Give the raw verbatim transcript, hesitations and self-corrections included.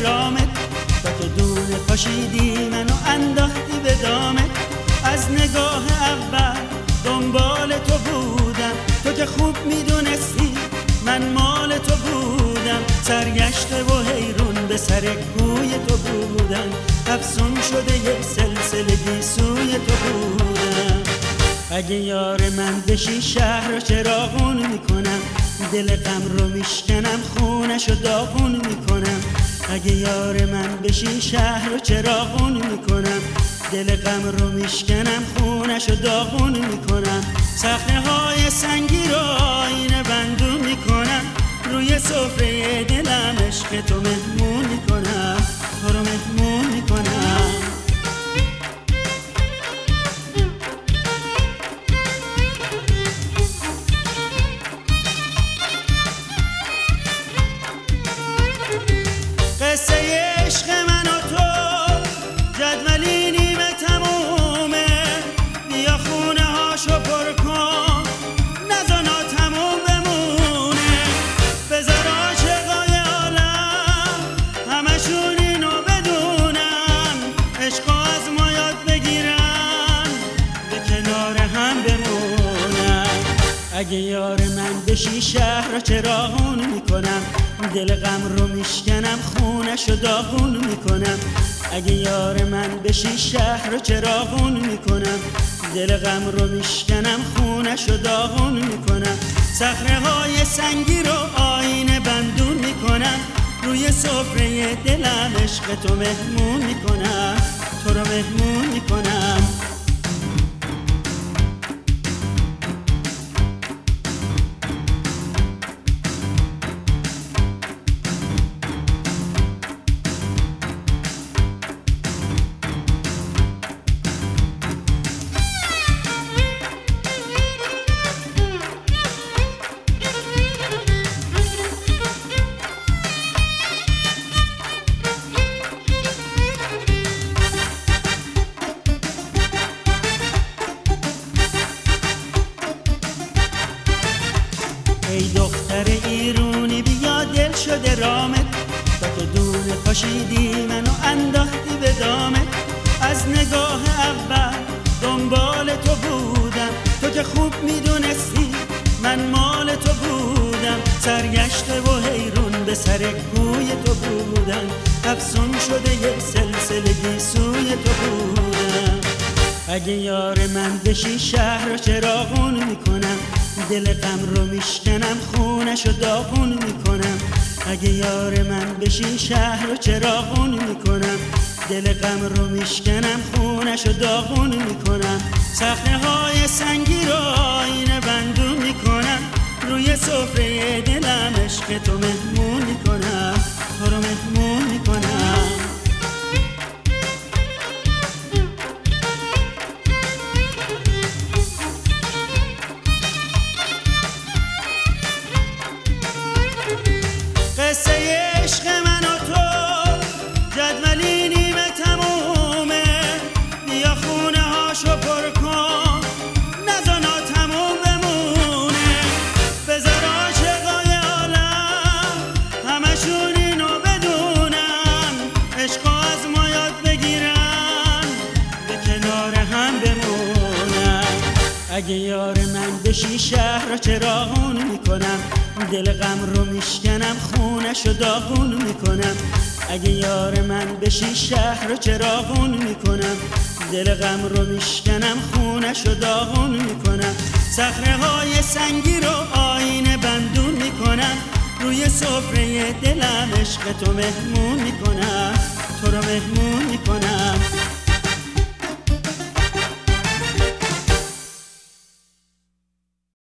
رامت، تا که دونه پاشیدی منو انداختی به دامت. از نگاه اول دنبال تو بودم، تو که خوب میدونستی من مال تو بودم. سرگشته و حیرون به سر کوی تو بودم، افسون شده یک سلسله گیسوی تو بودم. اگه یار من بشی شهر رو چراغون میکنم، دل غم رو میشکنم خونش رو داغون میکنم. اگه یار من بشی شهر رو چراغون میکنم، دل غم رو میشکنم خونش رو داغون میکنم. صخره های سنگی رو آینه بندون میکنم، روی سفره دلم عشق تو مهمون میکنم، تو رو مهمون میکنم. قصه عشق من و تو جدولی نیمه تمومه، بیا خونه هاشو پر کن نزانا تموم بمونه. بذار عاشقای عالم همشون اینو بدونن، عشقا از ما یاد بگیرن به کنار هم بمونن. اگه یار من بشی شهر رو چراغون میکنم، دل غم رو میشکنم خونش رو داغون میکنم. اگه یار من بشی شهر رو چراغون میکنم، دل غم رو میشکنم خونش رو داغون میکنم. صخره های سنگی رو آینه بندون میکنم، روی سفره دلم عشق تو مهمون میکنم، تو رو مهمون میکنم. ای دختر ایرونی بیا دل شده رامت، تا که دونه پاشیدی منو انداختی به دامت. از نگاه اول دنبال تو بودم، تو که خوب میدونستی من مال تو بودم. سرگشته و حیرون به سر کوی تو بودم، افسون شده یک سلسله گیسوی تو بودم. اگه یار من بشی شهر رو چراغون میکنم، دل غم رو میشکنم خونش رو داغون میکنم. اگه یار من بشی شهر رو چراغون میکنم، دل غم رو میشکنم خونش رو داغون میکنم. صخره های سنگی رو آینه بندون میکنم، روی سفره دلم عشق تو مهمون میکنم، تو رو مهمون میکنم. قصه عشق من و تو جدولی نیمه تمومه، بیا خونه هاشو پر کن نزانا تموم بمونه. بذار عاشقای عالم همشون اینو بدونن، عشقا از ما یاد بگیرن به کنار هم بمونن. اگه یار من بشی شهر رو چراغون میکنم، دل غم رو میشکنم خونش رو داغون میکنم. اگه یار من بشی شهر رو چراغون میکنم، دل غم رو میشکنم خونش رو داغون میکنم. صخره های سنگی رو آینه بندون میکنم، روی سفره دلم عشق تو مهمون میکنم، تو رو مهمون میکنم.